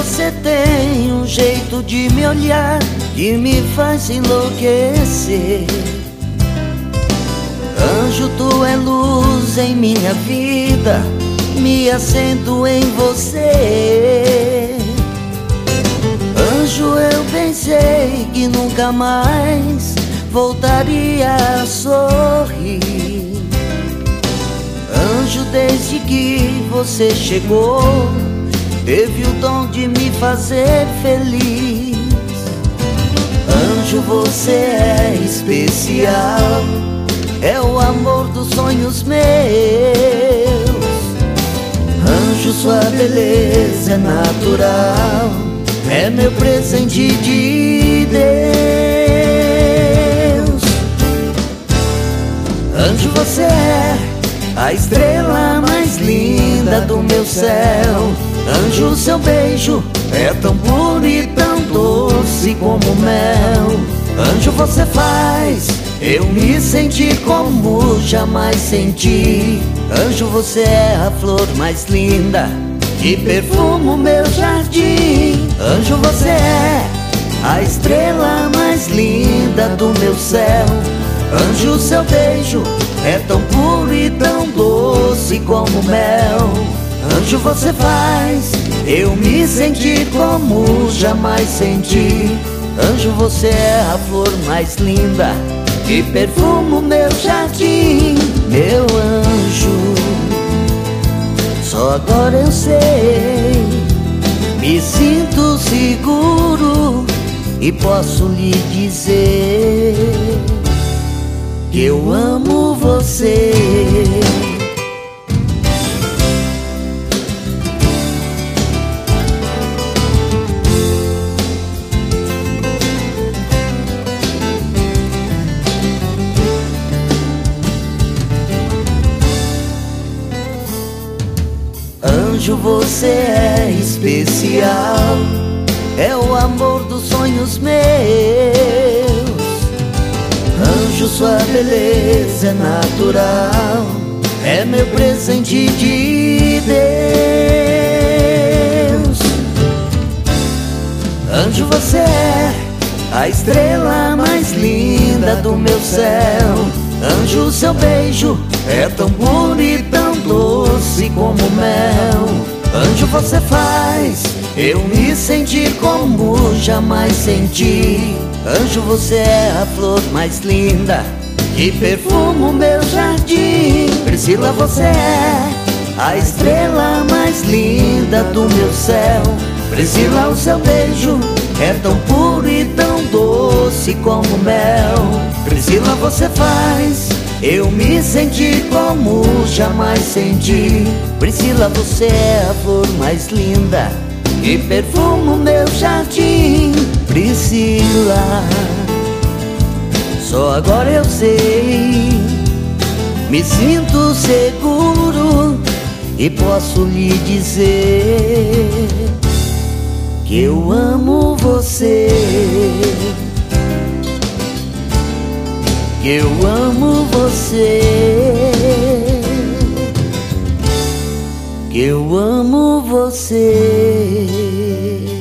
Você tem um jeito de me olhar que me faz enlouquecer. Anjo, tu é luz em minha vida, me assento em você. Anjo, eu pensei que nunca mais voltaria a sorrir. Anjo, desde que você chegou, teve o dom de me fazer feliz. Anjo, você é especial, é o amor dos sonhos meus. Anjo, sua beleza é natural, é meu presente de Deus. Anjo, você é a estrela mais linda do meu céu. Anjo, seu beijo é tão puro e tão doce como mel. Anjo, você faz eu me sentir como jamais senti. Anjo, você é a flor mais linda que perfuma o meu jardim. Anjo, você é a estrela mais linda do meu céu. Anjo, seu beijo é tão puro e tão doce como mel. Anjo, você faz eu me sentir como jamais senti. Anjo, você é a flor mais linda que perfuma o meu jardim. Meu anjo, só agora eu sei, me sinto seguro e posso lhe dizer que eu amo você. Anjo, você é especial, é o amor dos sonhos meus. Anjo, sua beleza é natural, é meu presente de Deus. Anjo, você é a estrela mais linda do meu céu. Anjo, seu beijo é tão puro e tão doce como mel. Anjo, você faz eu me sentir como jamais senti. Anjo, você é a flor mais linda que perfuma o meu jardim. Priscila, você é a estrela mais linda do meu céu. Priscila, o seu beijo é tão puro e tão doce como mel. Priscila, você faz eu me sentir como jamais senti. Priscila, você é a flor mais linda que perfuma o meu jardim. Priscila, só agora eu sei, me sinto seguro e posso lhe dizer que eu amo você, que eu amo você, que eu amo você.